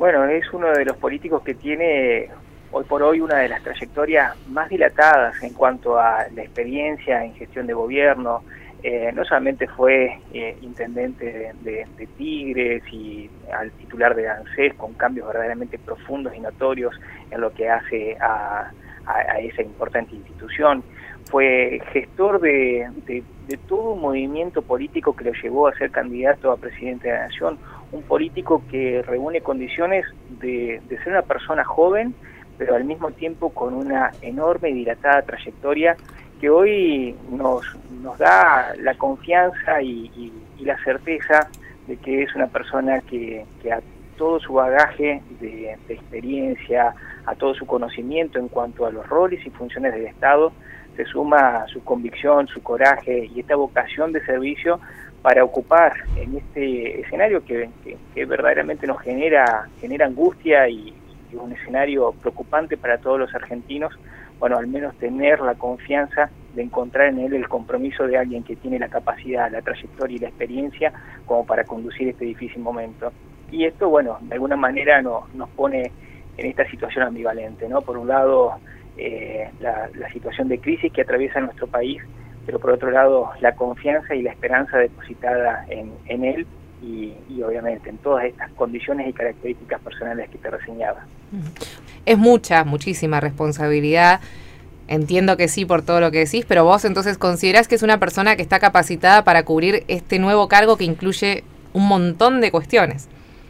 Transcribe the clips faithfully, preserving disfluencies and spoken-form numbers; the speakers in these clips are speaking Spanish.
Bueno, es uno de los políticos que tiene hoy por hoy una de las trayectorias más dilatadas en cuanto a la experiencia en gestión de gobierno. Eh, no solamente fue eh, intendente de, de, de Tigres y al titular de ANSES con cambios verdaderamente profundos y notorios en lo que hace a, a, a esa importante institución. Fue gestor de, de, de todo un movimiento político que lo llevó a ser candidato a presidente de la Nación, un político que reúne condiciones de, de ser una persona joven, pero al mismo tiempo con una enorme y dilatada trayectoria que hoy nos, nos da la confianza y, y, y la certeza de que es una persona que, que a todo su bagaje de, de experiencia, a todo su conocimiento en cuanto a los roles y funciones del Estado, se suma su convicción, su coraje y esta vocación de servicio para ocupar en este escenario que, que, que verdaderamente nos genera, genera angustia y, y un escenario preocupante para todos los argentinos. Bueno, al menos tener la confianza de encontrar en él el compromiso de alguien que tiene la capacidad, la trayectoria y la experiencia como para conducir este difícil momento. Y esto, bueno, de alguna manera no, nos pone en esta situación ambivalente, ¿no? Por un lado, eh, la, la situación de crisis que atraviesa nuestro país, pero por otro lado, la confianza y la esperanza depositada en, en él y, y obviamente en todas estas condiciones y características personales que te reseñaba. Es mucha, muchísima responsabilidad. Entiendo que sí por todo lo que decís, pero vos entonces considerás que es una persona que está capacitada para cubrir este nuevo cargo que incluye un montón de cuestiones.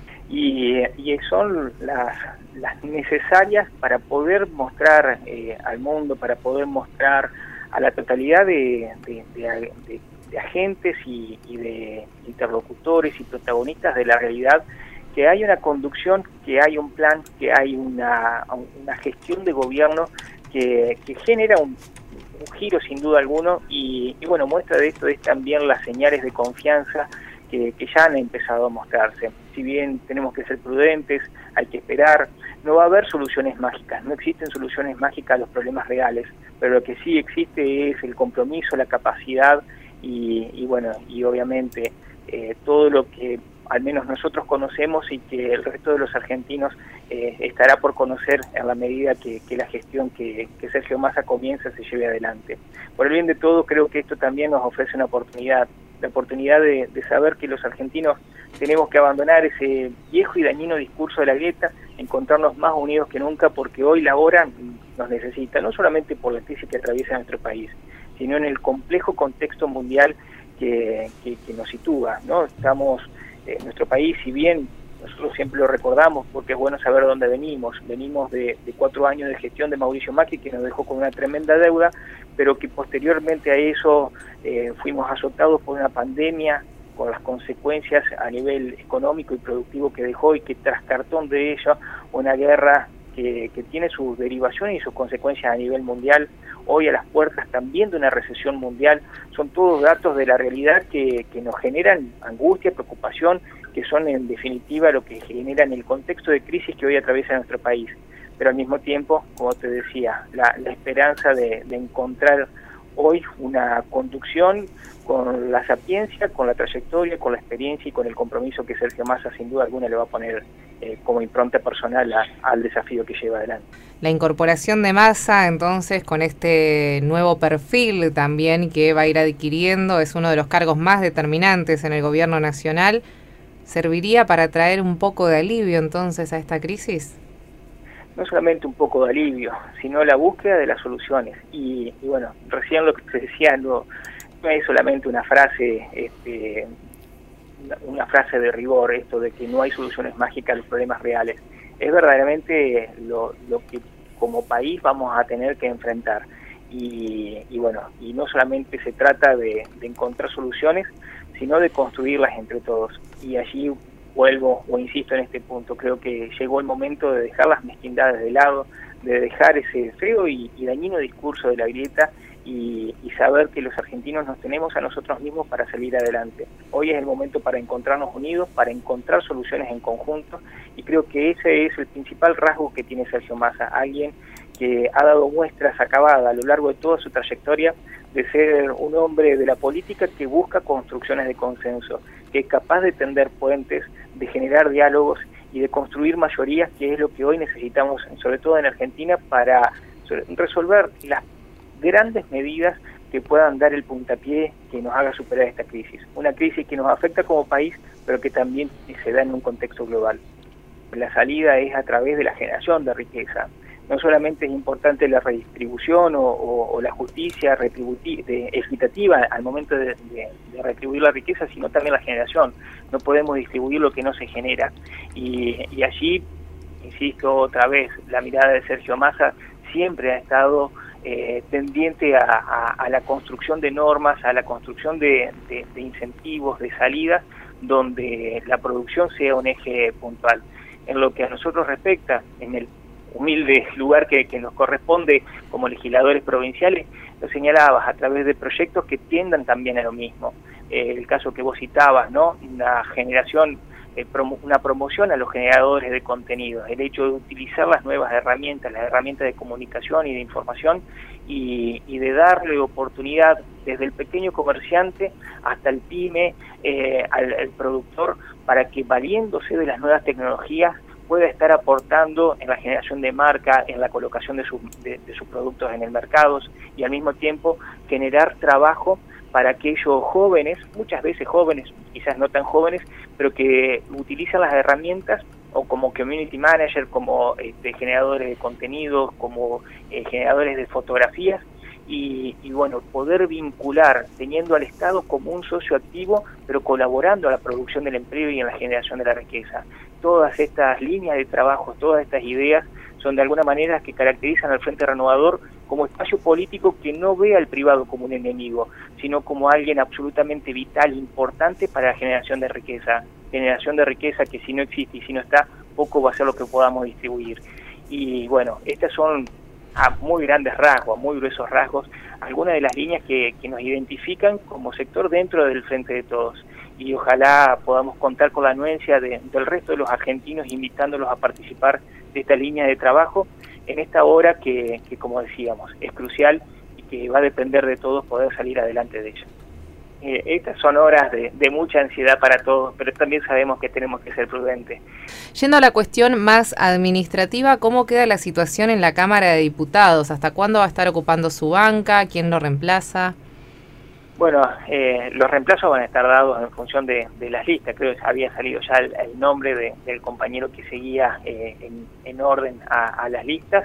Y, y son las, las necesarias para poder mostrar eh, al mundo, para poder mostrar a la totalidad de, de, de, de, de agentes y, y de interlocutores y protagonistas de la realidad, que hay una conducción, que hay un plan, que hay una, una gestión de gobierno que, que genera un, un giro sin duda alguno y, y bueno, muestra de esto es también las señales de confianza que, que ya han empezado a mostrarse. Si bien tenemos que ser prudentes, hay que esperar, no va a haber soluciones mágicas, no existen soluciones mágicas a los problemas reales, pero lo que sí existe es el compromiso, la capacidad y, y bueno, y obviamente eh, todo lo que al menos nosotros conocemos y que el resto de los argentinos eh, estará por conocer en la medida que, que la gestión que, que Sergio Massa comienza se lleve adelante. Por el bien de todos, creo que esto también nos ofrece una oportunidad, la oportunidad de, de saber que los argentinos tenemos que abandonar ese viejo y dañino discurso de la grieta, encontrarnos más unidos que nunca, porque hoy la hora nos necesita, no solamente por la crisis que atraviesa nuestro país, sino en el complejo contexto mundial que, que, que nos sitúa, ¿no? Estamos... Eh, nuestro país, si bien nosotros siempre lo recordamos porque es bueno saber dónde venimos, venimos de, de cuatro años de gestión de Mauricio Macri que nos dejó con una tremenda deuda, pero que posteriormente a eso eh, fuimos azotados por una pandemia con las consecuencias a nivel económico y productivo que dejó y que tras cartón de ello una guerra que, que tiene sus derivaciones y sus consecuencias a nivel mundial, hoy a las puertas también de una recesión mundial. Son todos datos de la realidad que, que nos generan angustia, preocupación, que son en definitiva lo que generan el contexto de crisis que hoy atraviesa nuestro país. Pero al mismo tiempo, como te decía, la, la esperanza de, de encontrar hoy una conducción con la sapiencia, con la trayectoria, con la experiencia y con el compromiso que Sergio Massa sin duda alguna le va a poner eh, como impronta personal a, al desafío que lleva adelante. La incorporación de Massa, entonces, con este nuevo perfil también que va a ir adquiriendo, es uno de los cargos más determinantes en el gobierno nacional, ¿serviría para traer un poco de alivio entonces a esta crisis? No solamente un poco de alivio, sino la búsqueda de las soluciones. Y, y bueno, recién lo que te decía no, no es solamente una frase, este, una frase de rigor, esto de que no hay soluciones mágicas a los problemas reales. Es verdaderamente lo, lo que como país vamos a tener que enfrentar. Y, y bueno, y no solamente se trata de, de encontrar soluciones, sino de construirlas entre todos. Y allí vuelvo o insisto en este punto, creo que llegó el momento de dejar las mezquindades de lado, de dejar ese feo y, y dañino discurso de la grieta y, y saber que los argentinos nos tenemos a nosotros mismos para salir adelante. Hoy es el momento para encontrarnos unidos, para encontrar soluciones en conjunto y creo que ese es el principal rasgo que tiene Sergio Massa, alguien que ha dado muestras acabadas a lo largo de toda su trayectoria de ser un hombre de la política que busca construcciones de consenso, que es capaz de tender puentes, de generar diálogos y de construir mayorías, que es lo que hoy necesitamos, sobre todo en Argentina, para resolver las grandes medidas que puedan dar el puntapié que nos haga superar esta crisis. Una crisis que nos afecta como país, pero que también se da en un contexto global. La salida es a través de la generación de riqueza. No solamente es importante la redistribución o, o, o la justicia de, equitativa al momento de, de, de retribuir la riqueza, sino también la generación. No podemos distribuir lo que no se genera. Y, y allí, insisto otra vez, la mirada de Sergio Massa siempre ha estado eh, tendiente a, a, a la construcción de normas, a la construcción de, de, de incentivos, de salidas, donde la producción sea un eje puntual. En lo que a nosotros respecta, en el humilde lugar que, que nos corresponde como legisladores provinciales, lo señalabas a través de proyectos que tiendan también a lo mismo. Eh, el caso que vos citabas, ¿no? Una generación, eh, promo, una promoción a los generadores de contenidos, el hecho de utilizar las nuevas herramientas, las herramientas de comunicación y de información, y, y de darle oportunidad desde el pequeño comerciante hasta el pyme, eh, al, al productor, para que valiéndose de las nuevas tecnologías pueda estar aportando en la generación de marca, en la colocación de, su, de, de sus productos en el mercado, y al mismo tiempo generar trabajo para aquellos jóvenes, muchas veces jóvenes, quizás no tan jóvenes, pero que utilizan las herramientas o como community manager, como este, generadores de contenidos, como eh, generadores de fotografías, y, y bueno, poder vincular, teniendo al Estado como un socio activo, pero colaborando a la producción del empleo y en la generación de la riqueza. Todas estas líneas de trabajo, todas estas ideas son de alguna manera que caracterizan al Frente Renovador como espacio político que no ve al privado como un enemigo, sino como alguien absolutamente vital, importante para la generación de riqueza. Generación de riqueza que si no existe y si no está, poco va a ser lo que podamos distribuir. Y bueno, estas son a muy grandes rasgos, a muy gruesos rasgos, algunas de las líneas que, que nos identifican como sector dentro del Frente de Todos. Y ojalá podamos contar con la anuencia de, del resto de los argentinos, invitándolos a participar de esta línea de trabajo en esta hora que, que como decíamos, es crucial y que va a depender de todos poder salir adelante de ella. Eh, estas son horas de, de mucha ansiedad para todos, pero también sabemos que tenemos que ser prudentes. Yendo a la cuestión más administrativa, ¿cómo queda la situación en la Cámara de Diputados? ¿Hasta cuándo va a estar ocupando su banca? ¿Quién lo reemplaza? Bueno, eh, los reemplazos van a estar dados en función de, de las listas. Creo que había salido ya el, el nombre de, del compañero que seguía eh, en, en orden a, a las listas,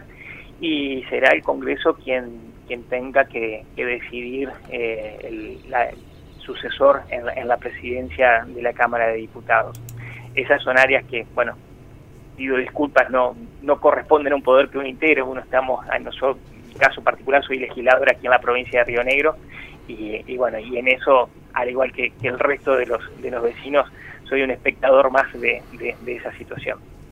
y será el Congreso quien, quien tenga que, que decidir eh, el, la, el sucesor en la, en la presidencia de la Cámara de Diputados. Esas son áreas que, bueno, pido disculpas, no, no corresponden a un poder que uno integre. Uno estamos, en nosotros, en mi caso particular, soy legislador aquí en la provincia de Río Negro, y, y bueno, y en eso, al igual que, que el resto de los, de los vecinos, soy un espectador más de, de, de esa situación.